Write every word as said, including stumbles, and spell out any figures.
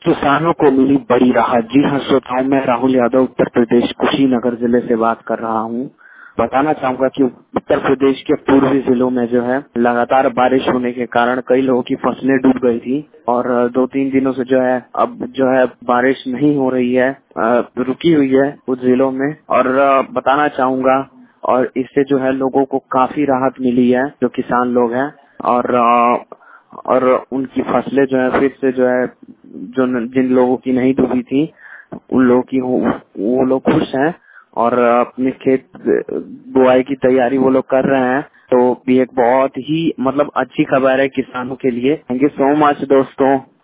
किसानों को मिली बड़ी राहत। जी हाँ श्रोताओं, मैं राहुल यादव उत्तर प्रदेश कुशीनगर जिले से बात कर रहा हूँ। बताना चाहूंगा कि उत्तर प्रदेश के पूर्वी जिलों में जो है लगातार बारिश होने के कारण कई लोगों की फसलें डूब गई थी और दो तीन दिनों से जो है अब जो है बारिश नहीं हो रही है, रुकी हुई है कुछ जिलों में। और बताना चाहूंगा और इससे जो है लोगों को काफी राहत मिली है, जो किसान लोग हैं, और और उनकी फसलें जो है फिर से जो है जो जिन लोगों की नहीं डूबी थी उन लोगों की वो लोग खुश हैं और अपने खेत बुआई की तैयारी वो लोग कर रहे हैं। तो ये एक बहुत ही मतलब अच्छी खबर है किसानों के लिए। थैंक यू सो मच दोस्तों।